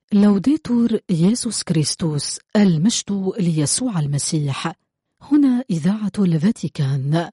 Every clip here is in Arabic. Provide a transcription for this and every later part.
لوديتور يسوع كريستوس، المجد ليسوع المسيح. هنا إذاعة الفاتيكان.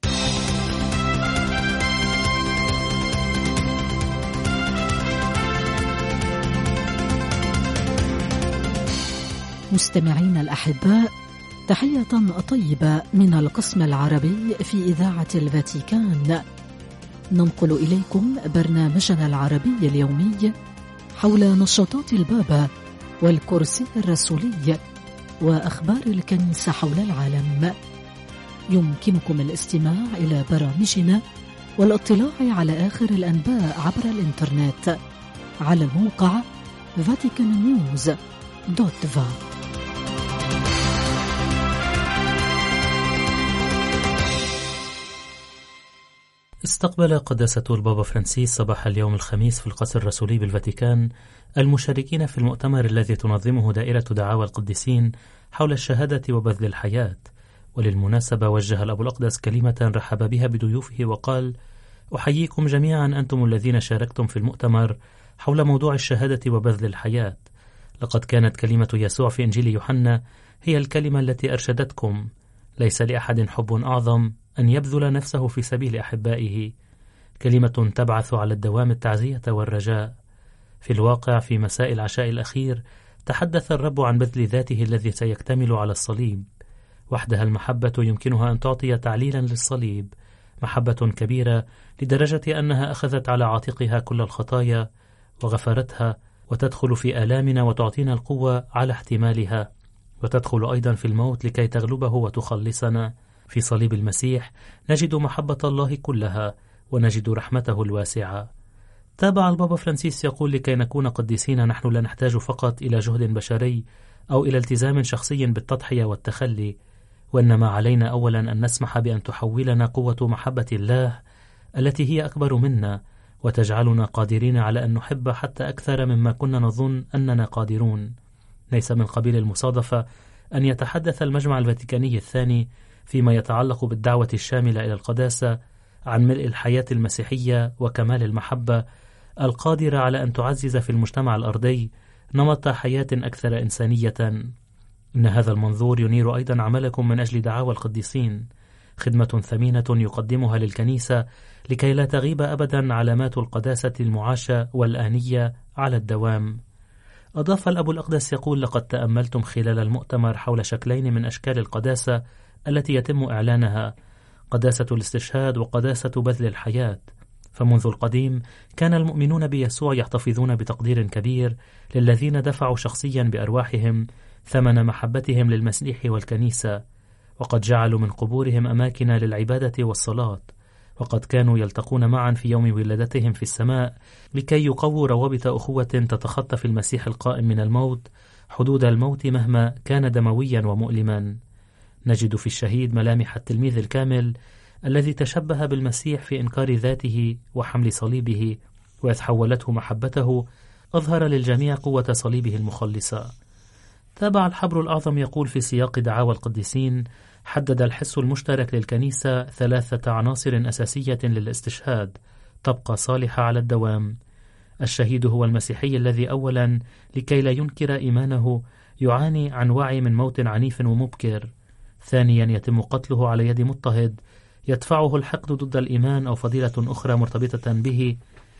مستمعين الأحباء، تحية طيبة من القسم العربي في إذاعة الفاتيكان. ننقل إليكم برنامجنا العربي اليومي حول نشاطات البابا والكرسي الرسولي وأخبار الكنيسة حول العالم. يمكنكم الاستماع إلى برامجنا والاطلاع على آخر الأنباء عبر الإنترنت على الموقع vaticannews.va. استقبل قداسة البابا فرانسيس صباح اليوم الخميس في القصر الرسولي بالفاتيكان المشاركين في المؤتمر الذي تنظمه دائرة دعاوى القديسين حول الشهادة وبذل الحياة. وللمناسبة وجه الأب الأقدس كلمة رحب بها بضيوفه وقال: أحييكم جميعا أنتم الذين شاركتم في المؤتمر حول موضوع الشهادة وبذل الحياة. لقد كانت كلمة يسوع في إنجيل يوحنا هي الكلمة التي أرشدتكم: ليس لأحد حب أعظم أن يبذل نفسه في سبيل أحبائه. كلمة تبعث على الدوام التعزية والرجاء. في الواقع في مساء العشاء الأخير تحدث الرب عن بذل ذاته الذي سيكتمل على الصليب. وحدها المحبة يمكنها أن تعطي تعليلا للصليب، محبة كبيرة لدرجة أنها أخذت على عاتقها كل الخطايا وغفرتها، وتدخل في آلامنا وتعطينا القوة على احتمالها، وتدخل أيضا في الموت لكي تغلبه وتخلصنا. في صليب المسيح نجد محبة الله كلها ونجد رحمته الواسعة. تابع البابا فرانسيس يقول: لكي نكون قديسين نحن لا نحتاج فقط إلى جهد بشري أو إلى التزام شخصي بالتضحية والتخلي، وإنما علينا أولا أن نسمح بأن تحولنا قوة محبة الله التي هي أكبر منا وتجعلنا قادرين على أن نحب حتى أكثر مما كنا نظن أننا قادرون. ليس من قبيل المصادفة أن يتحدث المجمع الفاتيكاني الثاني فيما يتعلق بالدعوة الشاملة إلى القداسة عن ملء الحياة المسيحية وكمال المحبة القادرة على أن تعزز في المجتمع الأرضي نمط حياة أكثر إنسانية. إن هذا المنظور ينير أيضا عملكم من أجل دعاوى القديسين، خدمة ثمينة يقدمها للكنيسة لكي لا تغيب أبدا علامات القداسة المعاشة والآنية على الدوام. أضاف الأب الأقدس يقول: لقد تأملتم خلال المؤتمر حول شكلين من أشكال القداسة التي يتم إعلانها: قداسة الاستشهاد وقداسة بذل الحياة. فمنذ القديم كان المؤمنون بيسوع يحتفظون بتقدير كبير للذين دفعوا شخصيا بأرواحهم ثمن محبتهم للمسيح والكنيسة، وقد جعلوا من قبورهم أماكن للعبادة والصلاة، وقد كانوا يلتقون معا في يوم ولادتهم في السماء لكي يقووا روابط أخوة تتخطى في المسيح القائم من الموت حدود الموت مهما كان دمويا ومؤلما. نجد في الشهيد ملامح التلميذ الكامل الذي تشبه بالمسيح في إنكار ذاته وحمل صليبه، وإذ حولته محبته أظهر للجميع قوة صليبه المخلصة. تابع الحبر الأعظم يقول في سياق دعاوى القديسين: حدد الحس المشترك للكنيسة 3 عناصر أساسية للاستشهاد تبقى صالحة على الدوام. الشهيد هو المسيحي الذي أولا لكي لا ينكر إيمانه يعاني عن وعي من موت عنيف ومبكر. ثانيا يتم قتله على يد مضطهد يدفعه الحقد ضد الإيمان أو فضيلة أخرى مرتبطة به.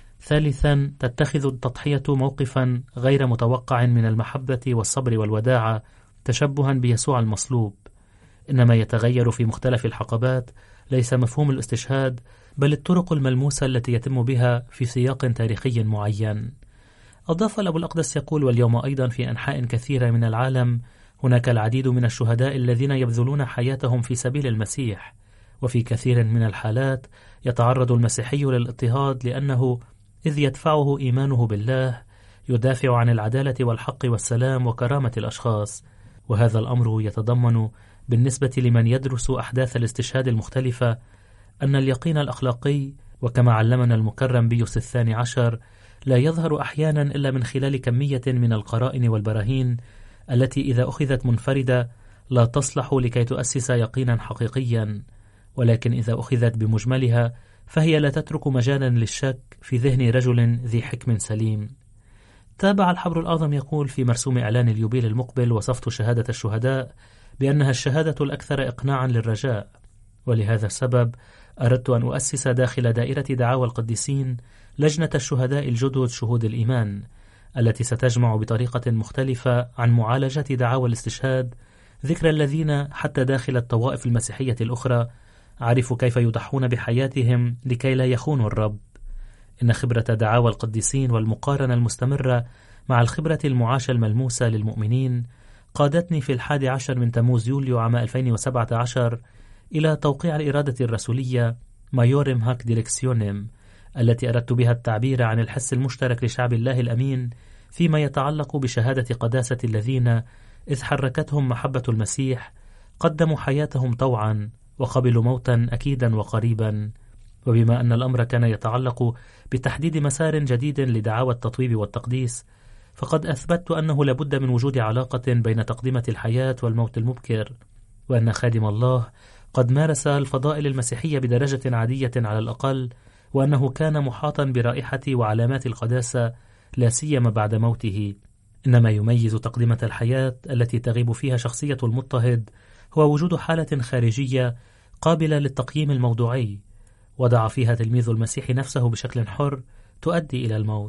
ثالثا تتخذ التضحية موقفا غير متوقع من المحبة والصبر والوداعة تشبها بيسوع المصلوب. إنما يتغير في مختلف الحقبات ليس مفهوم الاستشهاد بل الطرق الملموسة التي يتم بها في سياق تاريخي معين. أضاف الأب الأقدس يقول: واليوم أيضا في أنحاء كثيرة من العالم هناك العديد من الشهداء الذين يبذلون حياتهم في سبيل المسيح، وفي كثير من الحالات يتعرض المسيحي للاضطهاد لأنه إذ يدفعه إيمانه بالله يدافع عن العدالة والحق والسلام وكرامة الأشخاص. وهذا الأمر يتضمن بالنسبة لمن يدرس أحداث الاستشهاد المختلفة أن اليقين الأخلاقي، وكما علمنا المكرم بيوس الثاني عشر، لا يظهر أحيانا إلا من خلال كمية من القرائن والبراهين التي إذا أخذت منفردة لا تصلح لكي تؤسس يقينا حقيقيا، ولكن إذا أخذت بمجملها فهي لا تترك مجالا للشك في ذهن رجل ذي حكم سليم. تابع الحبر الأعظم يقول في مرسوم إعلان اليوبيل المقبل: وصفت شهادة الشهداء بأنها الشهادة الأكثر إقناعا للرجاء، ولهذا السبب أردت أن أؤسس داخل دائرة دعاوى القديسين لجنة الشهداء الجدد شهود الإيمان، التي ستجمع بطريقة مختلفة عن معالجة دعاوى الاستشهاد ذكر الذين حتى داخل الطوائف المسيحية الأخرى عرفوا كيف يضحون بحياتهم لكي لا يخونوا الرب. إن خبرة دعاوى القديسين والمقارنة المستمرة مع الخبرة المعاشة الملموسة للمؤمنين قادتني في 11 من تموز يوليو عام 2017 إلى توقيع الإرادة الرسولية مايورم هاك ديريكسيونيم، التي أردت بها التعبير عن الحس المشترك لشعب الله الأمين فيما يتعلق بشهادة قداسة الذين إذ حركتهم محبة المسيح قدموا حياتهم طوعا وقبلوا موتا أكيدا وقريبا. وبما أن الأمر كان يتعلق بتحديد مسار جديد لدعاوى التطويب والتقديس، فقد أثبتت أنه لابد من وجود علاقة بين تقدمة الحياة والموت المبكر، وأن خادم الله قد مارس الفضائل المسيحية بدرجة عادية على الأقل، وأنه كان محاطا برائحة وعلامات القداسة لا سيما بعد موته. إنما يميز تقدمة الحياة التي تغيب فيها شخصية المضطهد هو وجود حالة خارجية قابلة للتقييم الموضوعي وضع فيها تلميذ المسيح نفسه بشكل حر تؤدي إلى الموت.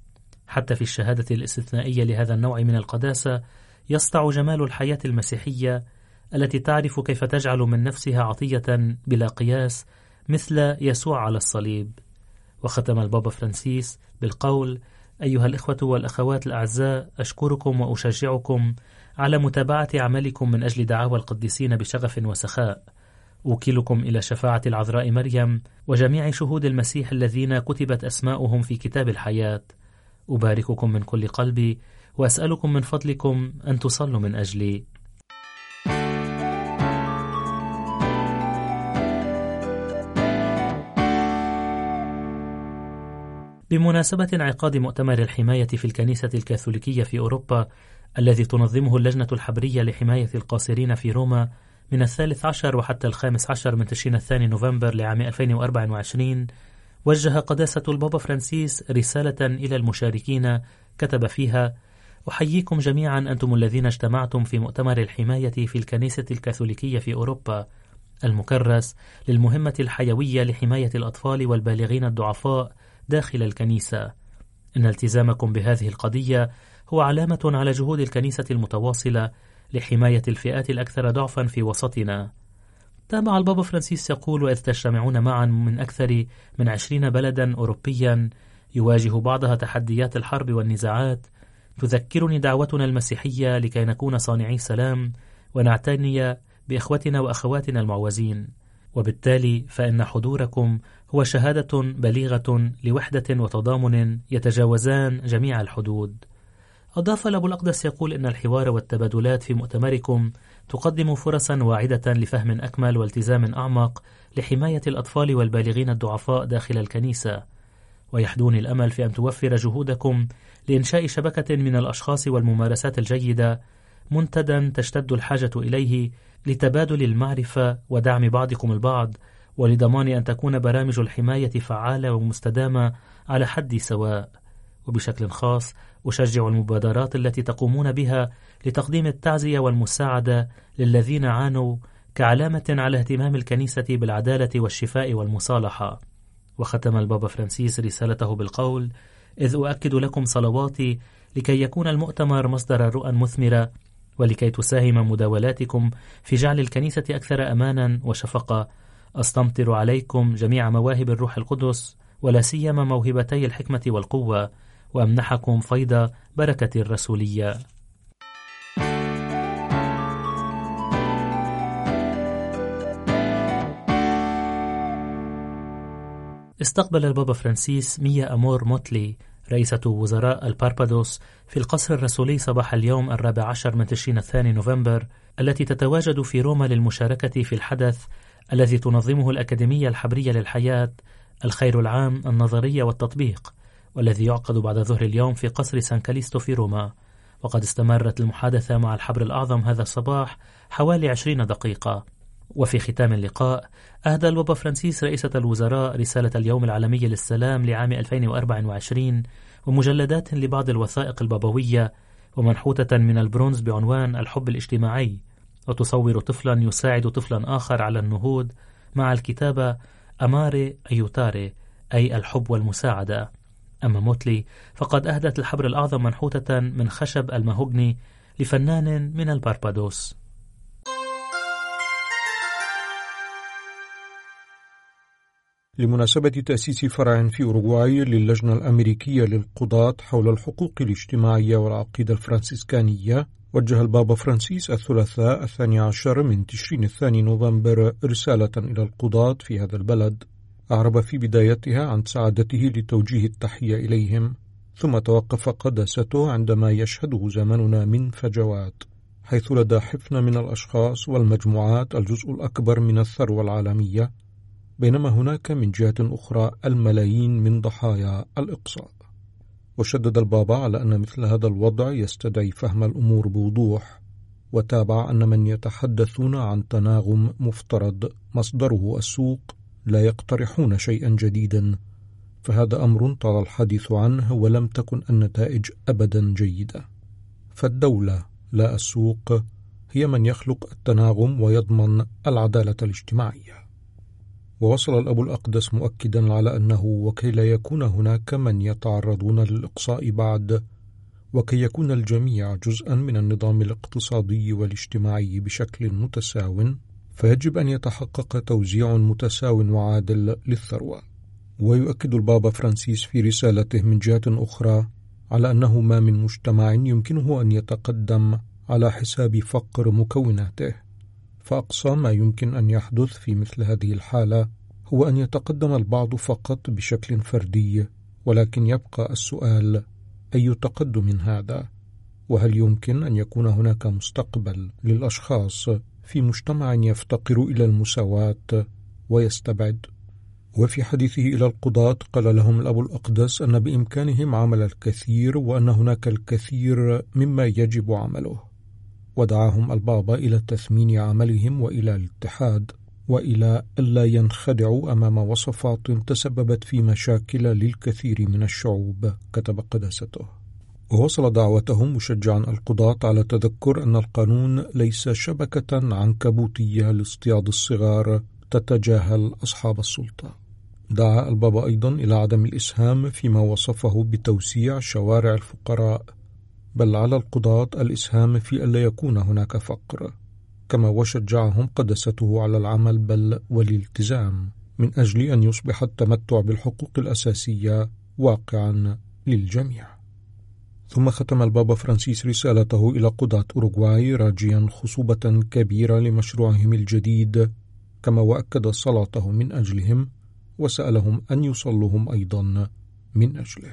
حتى في الشهادة الاستثنائية لهذا النوع من القداسة يسطع جمال الحياة المسيحية التي تعرف كيف تجعل من نفسها عطية بلا قياس مثل يسوع على الصليب. وختم البابا فرانسيس بالقول: أيها الإخوة والأخوات الأعزاء، أشكركم وأشجعكم على متابعة عملكم من أجل دعاوى القديسين بشغف وسخاء. أوكلكم إلى شفاعة العذراء مريم وجميع شهود المسيح الذين كتبت أسماؤهم في كتاب الحياة. أبارككم من كل قلبي وأسألكم من فضلكم أن تصلوا من أجلي. بمناسبة انعقاد مؤتمر الحماية في الكنيسة الكاثوليكية في أوروبا الذي تنظمه اللجنة الحبرية لحماية القاصرين في روما من 13 وحتى 15 من تشرين الثاني نوفمبر لعام 2024، وجه قداسة البابا فرانسيس رسالة إلى المشاركين كتب فيها: أحييكم جميعا أنتم الذين اجتمعتم في مؤتمر الحماية في الكنيسة الكاثوليكية في أوروبا المكرس للمهمة الحيوية لحماية الأطفال والبالغين الضعفاء داخل الكنيسة. إن التزامكم بهذه القضية هو علامة على جهود الكنيسة المتواصلة لحماية الفئات الأكثر ضعفا في وسطنا. تابع البابا فرانسيس يقول: وإذ تجتمعون معا من أكثر من 20 بلدا أوروبيا يواجه بعضها تحديات الحرب والنزاعات، تذكرني دعوتنا المسيحية لكي نكون صانعي سلام ونعتني بإخوتنا وأخواتنا المعوزين، وبالتالي فإن حضوركم هو شهادة بليغة لوحدة وتضامن يتجاوزان جميع الحدود. أضاف الأب الأقدس يقول: إن الحوار والتبادلات في مؤتمركم تقدم فرصا واعدة لفهم أكمل والتزام أعمق لحماية الأطفال والبالغين الضعفاء داخل الكنيسة، ويحدوني الأمل في أن توفر جهودكم لإنشاء شبكة من الأشخاص والممارسات الجيدة منتدى تشتد الحاجة إليه لتبادل المعرفة ودعم بعضكم البعض، ولضمان أن تكون برامج الحماية فعالة ومستدامة على حد سواء. وبشكل خاص أشجع المبادرات التي تقومون بها لتقديم التعزية والمساعدة للذين عانوا كعلامة على اهتمام الكنيسة بالعدالة والشفاء والمصالحة. وختم البابا فرانسيس رسالته بالقول: إذ أؤكد لكم صلواتي لكي يكون المؤتمر مصدر رؤى مثمرة، ولكي تساهم مداولاتكم في جعل الكنيسة أكثر أمانا وشفقة. أستمطر عليكم جميع مواهب الروح القدس، ولا سيما موهبتي الحكمة والقوة، وأمنحكم فيض بركة الرسولية. استقبل البابا فرانسيس ميا أمور موتلي رئيسة وزراء الباربادوس في القصر الرسولي صباح اليوم 14 من تشرين الثاني نوفمبر، التي تتواجد في روما للمشاركة في الحدث الذي تنظمه الأكاديمية الحبرية للحياة الخير العام النظرية والتطبيق، والذي يعقد بعد ظهر اليوم في قصر سان كاليستو في روما. وقد استمرت المحادثة مع الحبر الأعظم هذا الصباح حوالي 20 دقيقة. وفي ختام اللقاء أهدى البابا فرانسيس رئيسة الوزراء رسالة اليوم العالمي للسلام لعام 2024، ومجلدات لبعض الوثائق البابوية، ومنحوتة من البرونز بعنوان الحب الاجتماعي، وتصور طفلا يساعد طفلا آخر على النهوض مع الكتابة أماري أيوتاري، أي الحب والمساعدة. أما موتلي فقد أهدت الحبر الأعظم منحوتة من خشب المهوجني لفنان من الباربادوس. لمناسبة تأسيس فرع في أوروغواي للجنة الأمريكية للقضاة حول الحقوق الاجتماعية والعقيدة الفرنسيسكانية، وجه البابا فرانسيس الثلاثاء 12 من تشرين الثاني نوفمبر رسالة إلى القضاة في هذا البلد، أعرب في بدايتها عن سعادته لتوجيه التحية إليهم، ثم توقف قداسته عندما يشهده زمننا من فجوات، حيث لدى حفنة من الأشخاص والمجموعات الجزء الأكبر من الثروة العالمية، بينما هناك من جهة أخرى الملايين من ضحايا الإقصاء. وشدد البابا على أن مثل هذا الوضع يستدعي فهم الأمور بوضوح، وتابع أن من يتحدثون عن تناغم مفترض مصدره السوق لا يقترحون شيئا جديدا، فهذا أمر طال الحديث عنه ولم تكن النتائج أبدا جيدة. فالدولة لا السوق هي من يخلق التناغم ويضمن العدالة الاجتماعية. ووصل الأب الأقدس مؤكدا على أنه وكي لا يكون هناك من يتعرضون للإقصاء بعد، وكي يكون الجميع جزءا من النظام الاقتصادي والاجتماعي بشكل متساو، فيجب أن يتحقق توزيع متساو وعادل للثروة. ويؤكد البابا فرانسيس في رسالته من جهة أخرى على أنه ما من مجتمع يمكنه أن يتقدم على حساب فقر مكوناته، فأقصى ما يمكن أن يحدث في مثل هذه الحالة هو أن يتقدم البعض فقط بشكل فردي، ولكن يبقى السؤال: أي تقدم هذا؟ وهل يمكن أن يكون هناك مستقبل للأشخاص في مجتمع يفتقر إلى المساواة ويستبعد؟ وفي حديثه إلى القضاة قال لهم الأب الأقدس أن بإمكانهم عمل الكثير، وأن هناك الكثير مما يجب عمله، ودعاهم البابا إلى تثمين عملهم وإلى الاتحاد، وإلى ألا ينخدعوا أمام وصفات تسببت في مشاكل للكثير من الشعوب، كتب قداسته. ووصل دعوتهم مشجعا القضاة على تذكر أن القانون ليس شبكة عنكبوتية لاصطياد الصغار تتجاهل أصحاب السلطة. دعا البابا أيضا إلى عدم الإسهام فيما وصفه بتوسيع شوارع الفقراء، بل على القضاة الإسهام في ألا يكون هناك فقر، كما وشجعهم قدسته على العمل بل والالتزام من أجل أن يصبح التمتع بالحقوق الأساسية واقعا للجميع. ثم ختم البابا فرانسيس رسالته إلى قضاة أوروغواي راجيا خصوبة كبيرة لمشروعهم الجديد، كما وأكد صلاته من أجلهم وسألهم أن يصلوهم أيضا من أجله.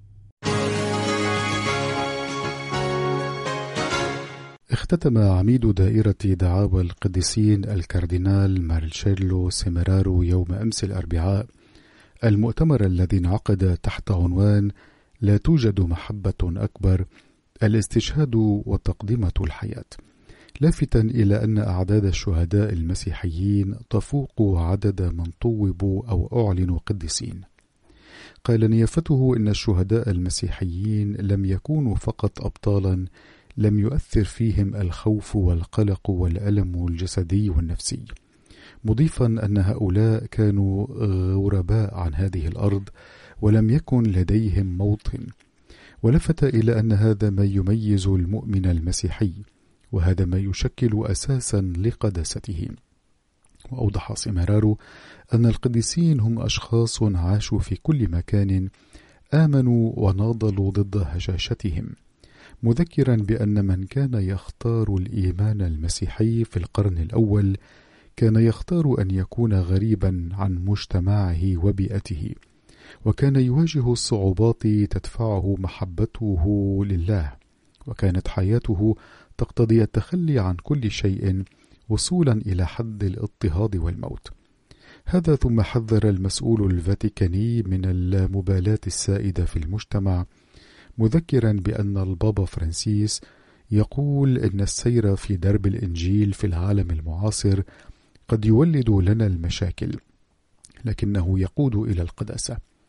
اختتم عميد دائرة دعاوى القديسين الكاردينال مارشيلو سيميرارو يوم أمس الأربعاء المؤتمر الذي انعقد تحت عنوان لا توجد محبة أكبر، الاستشهاد وتقدمة الحياة، لافتا إلى أن أعداد الشهداء المسيحيين تفوق عدد من طوبوا أو أعلنوا قديسين. قال نيافته إن الشهداء المسيحيين لم يكونوا فقط أبطالا لم يؤثر فيهم الخوف والقلق والألم الجسدي والنفسي، مضيفا أن هؤلاء كانوا غرباء عن هذه الأرض ولم يكن لديهم موطن، ولفت إلى أن هذا ما يميز المؤمن المسيحي، وهذا ما يشكل أساسا لقداستهم. وأوضح سيميرارو أن القديسين هم أشخاص عاشوا في كل مكان، آمنوا وناضلوا ضد هشاشتهم، مذكرا بأن من كان يختار الإيمان المسيحي في القرن الأول كان يختار أن يكون غريبا عن مجتمعه وبيئته، وكان يواجه الصعوبات تدفعه محبته لله، وكانت حياته تقتضي التخلي عن كل شيء وصولا إلى حد الاضطهاد والموت. هذا ثم حذر المسؤول الفاتيكاني من اللامبالاة السائدة في المجتمع، مذكرا بأن البابا فرانسيس يقول إن السير في درب الإنجيل في العالم المعاصر قد يولد لنا المشاكل، لكنه يقود إلى القداسة.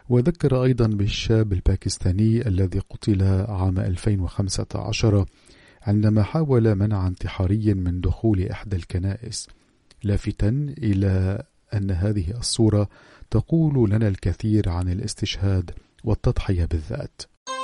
وذكر أيضا بالشاب الباكستاني الذي قتل عام 2015 عندما حاول منع انتحاري من دخول إحدى الكنائس، لافتا إلى أن هذه الصورة تقول لنا الكثير عن الاستشهاد والتضحية بالذات.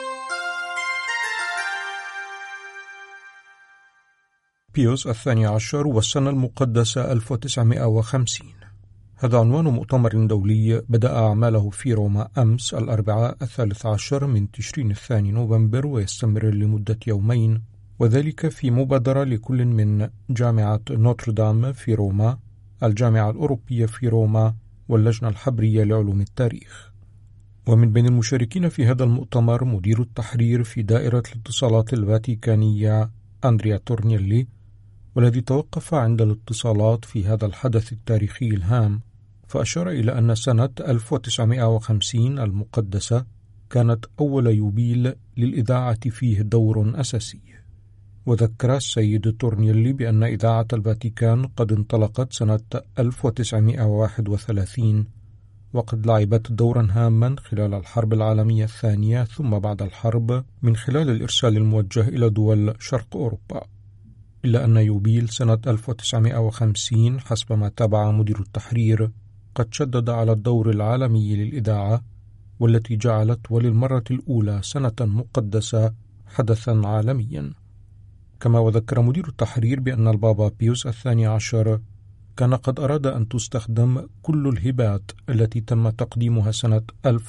بيوس الثاني عشر والسنة المقدسة 1950. هذا عنوان مؤتمر دولي بدأ أعماله في روما أمس الأربعاء 13 من تشرين الثاني نوفمبر، ويستمر لمدة يومين، وذلك في مبادرة لكل من جامعة نوتردام في روما، الجامعة الأوروبية في روما، واللجنة الحبرية لعلوم التاريخ. ومن بين المشاركين في هذا المؤتمر مدير التحرير في دائرة الاتصالات الفاتيكانية أندريا تورنيلي، والذي توقف عند الاتصالات في هذا الحدث التاريخي الهام، فأشار إلى أن سنة 1950 المقدسة كانت أول يوبيل للإذاعة فيه دور أساسي. وذكر السيد تورنيلي بأن إذاعة الفاتيكان قد انطلقت سنة 1931، وقد لعبت دورا هاما خلال الحرب العالمية الثانية ثم بعد الحرب من خلال الإرسال الموجه إلى دول شرق أوروبا، إلا أن يوبيل سنة 1950 حسب ما تابع مدير التحرير قد شدد على الدور العالمي للإذاعة، والتي جعلت وللمرة الأولى سنة مقدسة حدثا عالميا. كما وذكر مدير التحرير بأن البابا بيوس الثاني عشر كان قد أراد أن تستخدم كل الهبات التي تم تقديمها سنة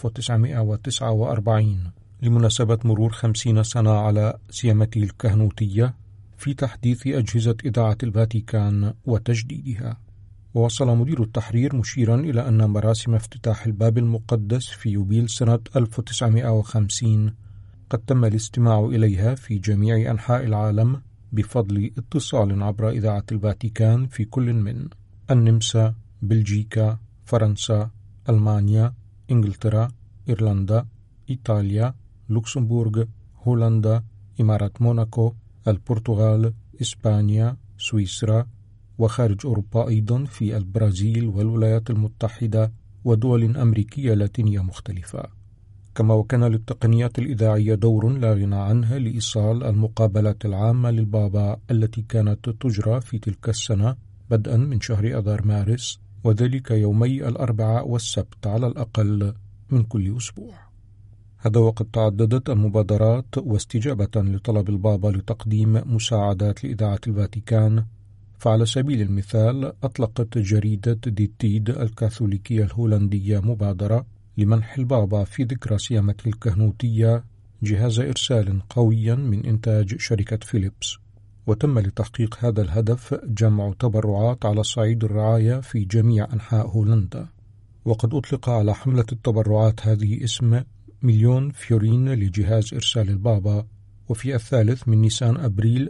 1949 لمناسبة مرور 50 سنة على سيامته الكهنوتية في تحديث أجهزة إذاعة الفاتيكان وتجديدها. ووصل مدير التحرير مشيرا إلى أن مراسم افتتاح الباب المقدس في يوبيل سنة 1950 قد تم الاستماع إليها في جميع أنحاء العالم بفضل اتصال عبر إذاعة الفاتيكان في كل من النمسا، بلجيكا، فرنسا، ألمانيا، إنجلترا، إيرلندا، إيطاليا، لوكسمبورغ، هولندا، إمارة موناكو، البرتغال، إسبانيا، سويسرا، وخارج أوروبا أيضا في البرازيل والولايات المتحدة ودول أمريكية لاتينية مختلفة. كما وكان للتقنيات الإذاعية دور لا غنى عنه لإيصال المقابلات العامة للبابا التي كانت تجرى في تلك السنة بدءا من شهر أذار مارس، وذلك يومي الأربعاء والسبت على الأقل من كل أسبوع. هذا وقد تعددت المبادرات واستجابة لطلب البابا لتقديم مساعدات لإذاعة الفاتيكان، فعلى سبيل المثال أطلقت جريدة ديتيد الكاثوليكية الهولندية مبادرة لمنح البابا في ذكرى سيامته الكهنوتية جهاز إرسال قويا من إنتاج شركة فيليبس. وتم لتحقيق هذا الهدف جمع تبرعات على صعيد الرعاية في جميع أنحاء هولندا، وقد أطلق على حملة التبرعات هذه اسم 1,000,000 فيورين لجهاز إرسال البابا. وفي 3 من نيسان أبريل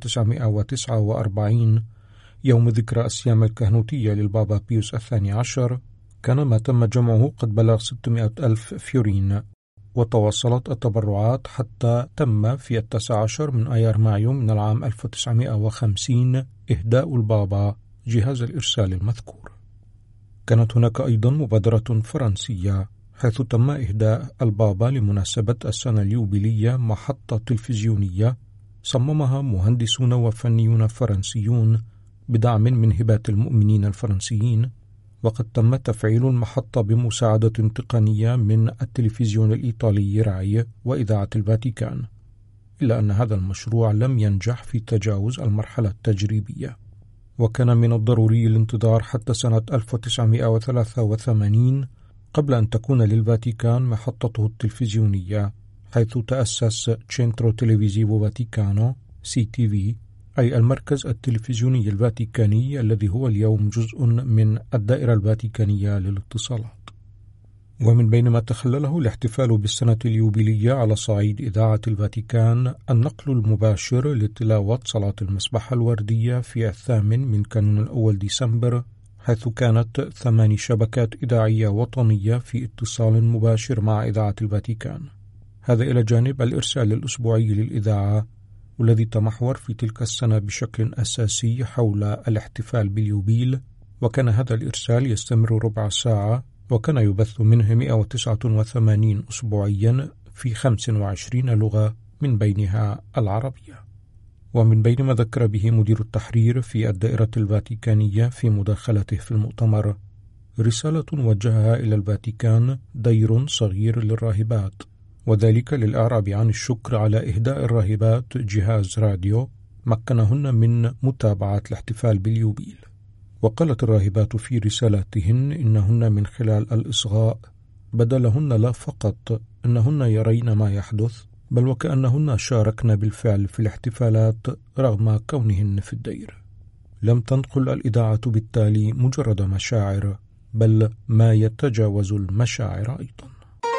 1949 يوم ذكرى السيامة الكهنوتية للبابا بيوس الثاني عشر كان ما تم جمعه قد بلغ 600,000 فيورين، وتواصلت التبرعات حتى تم في 19 من آيار مايو من العام 1950 إهداء البابا جهاز الإرسال المذكور. كانت هناك أيضا مبادرة فرنسية حيث تم إهداء البابا لمناسبة السنة اليوبيلية محطة تلفزيونية صممها مهندسون وفنيون فرنسيون بدعم من هبات المؤمنين الفرنسيين، وقد تم تفعيل المحطة بمساعدة تقنية من التلفزيون الإيطالي رعي وإذاعة الفاتيكان، إلا أن هذا المشروع لم ينجح في تجاوز المرحلة التجريبية، وكان من الضروري الانتظار حتى سنة 1983 قبل أن تكون للفاتيكان محطته التلفزيونية، حيث تأسس تشينترو تلفزيفو فاتيكانو CTV، أي المركز التلفزيوني الفاتيكاني الذي هو اليوم جزء من الدائرة الفاتيكانية للاتصالات. ومن بين ما تخلله الاحتفال بالسنة اليوبيلية على صعيد إذاعة الفاتيكان النقل المباشر لتلاوة صلاة المسبحة الوردية في 8 من كانون الأول ديسمبر، حيث كانت 8 شبكات إذاعية وطنية في اتصال مباشر مع إذاعة الفاتيكان، هذا إلى جانب الإرسال الأسبوعي للإذاعة والذي تمحور في تلك السنة بشكل أساسي حول الاحتفال باليوبيل، وكان هذا الإرسال يستمر ربع ساعة وكان يبث منه 189 أسبوعيا في 25 لغة من بينها العربية. ومن بين ما ذكر به مدير التحرير في الدائرة الفاتيكانية في مداخلته في المؤتمر رسالة وجهها إلى الفاتيكان دير صغير للراهبات، وذلك للإعراب عن الشكر على إهداء الراهبات جهاز راديو مكنهن من متابعة الاحتفال باليوبيل. وقالت الراهبات في رسالاتهن إنهن من خلال الإصغاء بدا لهن لا فقط أنهن يرين ما يحدث، بل وكأنهن شاركن بالفعل في الاحتفالات رغم كونهن في الدير. لم تنقل الإذاعة بالتالي مجرد مشاعر، بل ما يتجاوز المشاعر أيضا.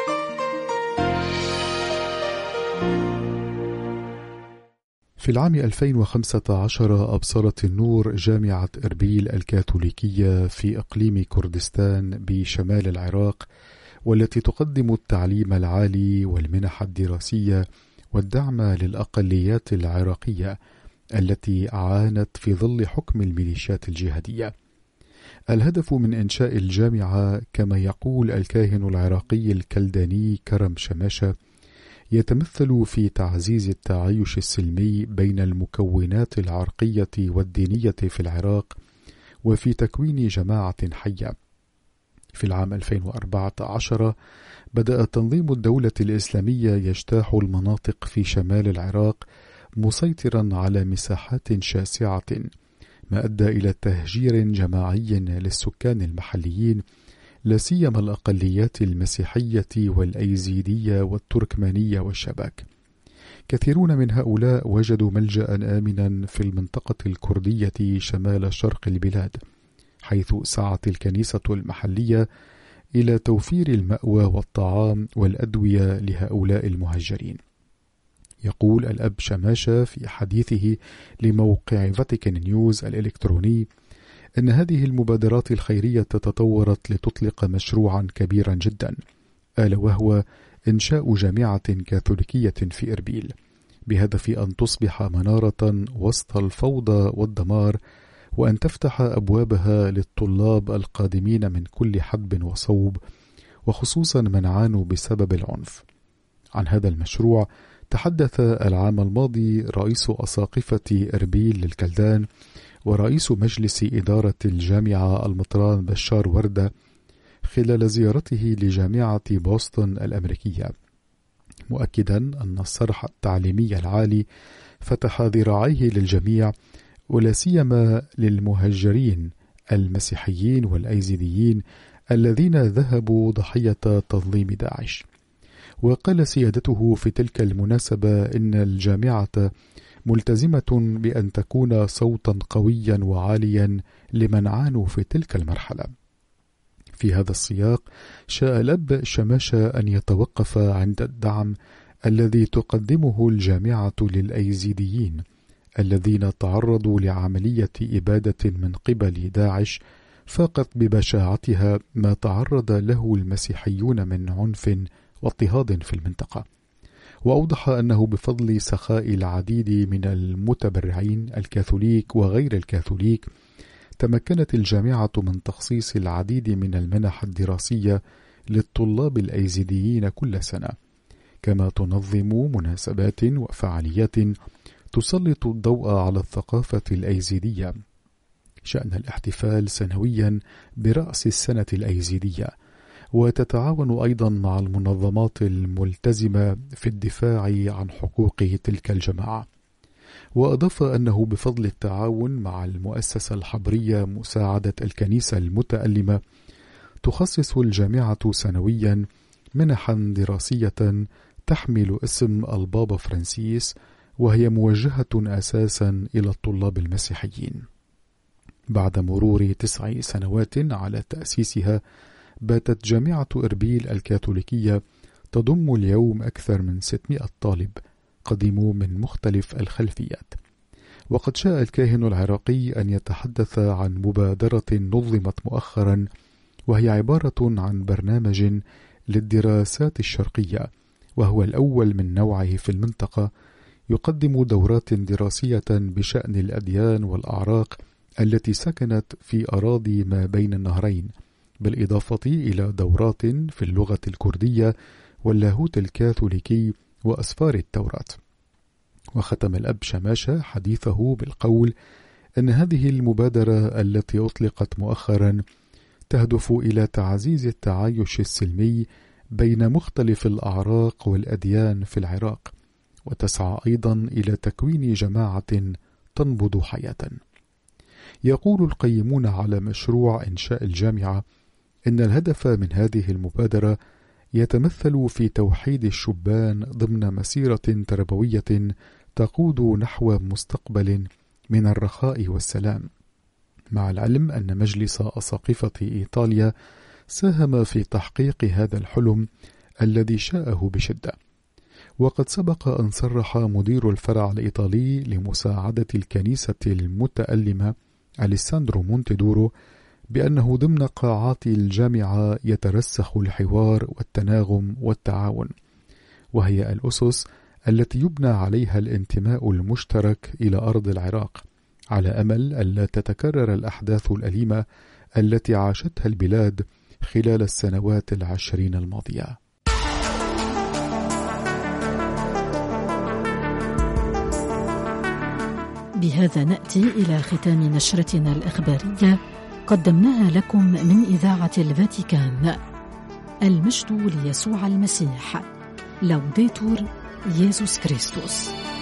في العام 2015 أبصرت النور جامعة إربيل الكاثوليكية في إقليم كردستان بشمال العراق، والتي تقدم التعليم العالي والمنح الدراسية والدعم للأقليات العراقية التي عانت في ظل حكم الميليشيات الجهادية. الهدف من إنشاء الجامعة كما يقول الكاهن العراقي الكلداني كرم شماشة يتمثل في تعزيز التعايش السلمي بين المكونات العرقية والدينية في العراق وفي تكوين جماعة حية. في العام 2014 بدأ تنظيم الدولة الإسلامية يجتاح المناطق في شمال العراق مسيطرا على مساحات شاسعة، ما أدى إلى تهجير جماعي للسكان المحليين، لا سيما الأقليات المسيحية والأيزيدية والتركمانية والشباك. كثيرون من هؤلاء وجدوا ملجأ آمنا في المنطقة الكردية شمال شرق البلاد، حيث سعت الكنيسة المحلية إلى توفير المأوى والطعام والأدوية لهؤلاء المهجرين. يقول الأب شماشة في حديثه لموقع فاتيكان نيوز الإلكتروني أن هذه المبادرات الخيرية تطورت لتطلق مشروعا كبيرا جدا، ألا وهو إنشاء جامعة كاثوليكية في إربيل، بهدف أن تصبح منارة وسط الفوضى والدمار، وأن تفتح أبوابها للطلاب القادمين من كل حدب وصوب، وخصوصا من عانوا بسبب العنف. عن هذا المشروع تحدث العام الماضي رئيس أساقفة إربيل للكلدان ورئيس مجلس إدارة الجامعة المطران بشار وردة خلال زيارته لجامعة بوسطن الأمريكية، مؤكدا أن الصرح التعليمي العالي فتح ذراعيه للجميع، ولا سيما للمهجرين المسيحيين والأيزيديين الذين ذهبوا ضحية تنظيم داعش. وقال سيادته في تلك المناسبة إن الجامعة ملتزمة بأن تكون صوتا قويا وعاليا لمن عانوا في تلك المرحلة. في هذا السياق شاء الأب شماشة أن يتوقف عند الدعم الذي تقدمه الجامعة للأيزيديين الذين تعرضوا لعملية إبادة من قبل داعش فاقت ببشاعتها ما تعرض له المسيحيون من عنف واضطهاد في المنطقة. وأوضح أنه بفضل سخاء العديد من المتبرعين الكاثوليك وغير الكاثوليك تمكنت الجامعة من تخصيص العديد من المنح الدراسية للطلاب الأيزيديين كل سنة، كما تنظم مناسبات وفعاليات تسلط الضوء على الثقافة الأيزيدية، شأن الاحتفال سنويا برأس السنة الأيزيدية، وتتعاون أيضا مع المنظمات الملتزمة في الدفاع عن حقوق تلك الجماعة. وأضاف أنه بفضل التعاون مع المؤسسة الحبرية مساعدة الكنيسة المتألمة تخصص الجامعة سنويا منحا دراسية تحمل اسم البابا فرانسيس، وهي موجهة أساسا إلى الطلاب المسيحيين. بعد مرور 9 سنوات على تأسيسها باتت جامعة إربيل الكاثوليكية تضم اليوم أكثر من 600 طالب قدموا من مختلف الخلفيات. وقد شاء الكاهن العراقي أن يتحدث عن مبادرة نظمت مؤخرا، وهي عبارة عن برنامج للدراسات الشرقية، وهو الأول من نوعه في المنطقة، يقدم دورات دراسية بشأن الأديان والأعراق التي سكنت في أراضي ما بين النهرين، بالإضافة إلى دورات في اللغة الكردية واللاهوت الكاثوليكي وأسفار التوراة. وختم الأب شماشة حديثه بالقول أن هذه المبادرة التي أطلقت مؤخرا تهدف إلى تعزيز التعايش السلمي بين مختلف الأعراق والأديان في العراق، وتسعى أيضا إلى تكوين جماعة تنبض حياة. يقول القيمون على مشروع إنشاء الجامعة إن الهدف من هذه المبادرة يتمثل في توحيد الشبان ضمن مسيرة تربوية تقود نحو مستقبل من الرخاء والسلام، مع العلم أن مجلس أساقفة إيطاليا ساهم في تحقيق هذا الحلم الذي شاءه بشدة. وقد سبق أن صرح مدير الفرع الإيطالي لمساعدة الكنيسة المتألمة أليساندرو مونتيدورو بأنه ضمن قاعات الجامعة يترسخ الحوار والتناغم والتعاون، وهي الأسس التي يبنى عليها الانتماء المشترك إلى أرض العراق، على أمل ألا تتكرر الأحداث الأليمة التي عاشتها البلاد خلال السنوات 20 الماضية. بهذا نأتي إلى ختام نشرتنا الإخبارية قدمناها لكم من إذاعة الفاتيكان. المجد ليسوع المسيح. لوديتور يسوع كريستوس.